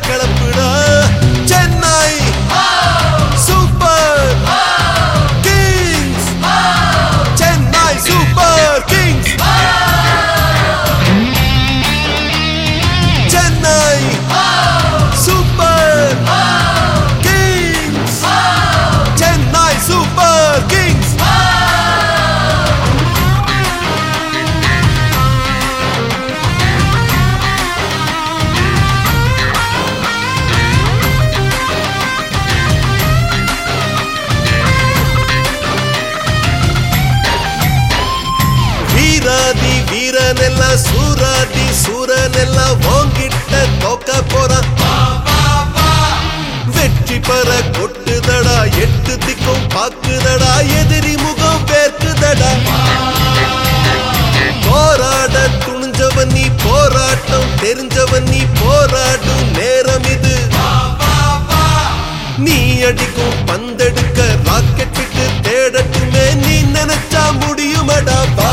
கிளப்புடா Chennai super kings Chennai super kings Chennai super kings Chennai super kings வீராதி வீரனெல்லாம் சூராதி சூரனெல்லாம் வாங்கிட்ட தோக்க போறான் வெற்றி பெற கொட்டுதடா எட்டு திக்கும் பாக்குதடா எதிரி முகம் பேர்க்குதடா போராட துணிஞ்சவன் நீ போராட்டம் தெரிஞ்சவன் நீ போராடும் நேரம் இது நீ அடிக்கும் பந்தெடுக்க ராக்கெட் விட்டு தேடட்டுமே நீ நினைச்சா முடியுமடா பா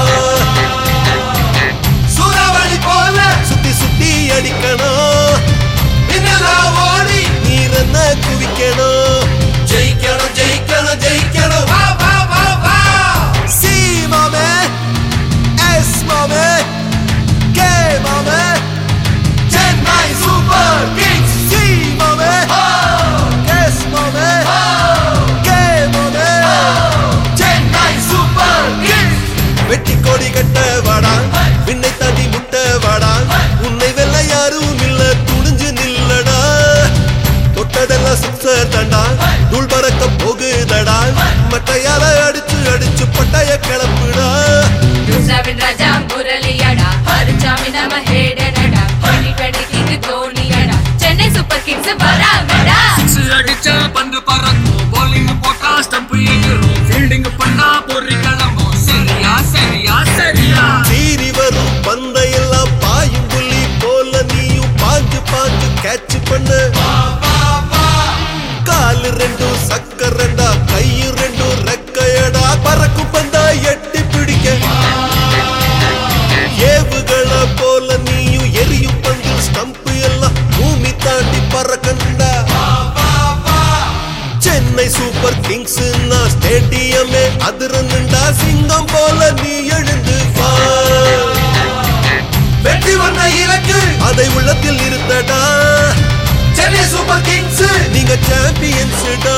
சூறாவளி போல சுத்தி சுத்தி அடிக்கணும் ஓடி நீரன்ன குவிக்கணும் ஜெயிக்கணும் ஜெயிக்கணும் ஜெயிக்கணும் வா வா வா வா சி மாமே எஸ் மாமே கே மாமே சென்னை சூப்பர் கிங்ஸ் சி மாமே எஸ் மாமே கே மாமே சென்னை சூப்பர் கிங்ஸ் வெட்டி கோடி கட்ட வாடா விண்ணை தாண்டி முட்ட வாடா உன்னை வெல்ல யாரும் இல்ல துணிஞ்சு நில்லடா தொட்டதெல்லாம் சிக்ஸர் தண்டா தூள் பறக்க போகுதடா மட்டையால அடிச்சு அடிச்சு பட்டைய கிளப்புடா ராஜா முரளியடா ஹரிச்சாமி நம்ம ஹேடனடா 2020 கிங் தோனியடா சென்னை சூப்பர் கிங்ஸ் வராங்கடா சிக்ஸ் அடிச்சா பந்து பறக்கும் bowling போட்டா ஸ்டம்ப் எகிரும் ஃபீல்டிங் பண்ணா பொறி கிளம்பும் சரியா சரியா சரியா சீறி வரும் பந்தையெல்லாம் பாயும் புள்ளி போல நீயும் பாஞ்சு பாஞ்சு கேட்ச் பண்ணு காலு ரெண்டும் சக்கரண்டா கையு ரெண்டும் ரெக்கையடா பறக்கும் பந்தா எட்டி பிடிக்க ஏவுகள போல நீயும் எரியும் பந்து ஸ்டம்ப் எல்லாம் பூமி தாண்டி பறக்கண்டா சென்னை சூப்பர் கிங்ஸ் ஸ்டேடியமே அதிரண்டா சிங்கம் போல நீ எழுந்து வா வெற்றி வந்த இலக்கு அதை உள்ளத்தில் இருந்தடா சென்னை சூப்பர் கிங்ஸ் நீங்க சாம்பியன்ஸ்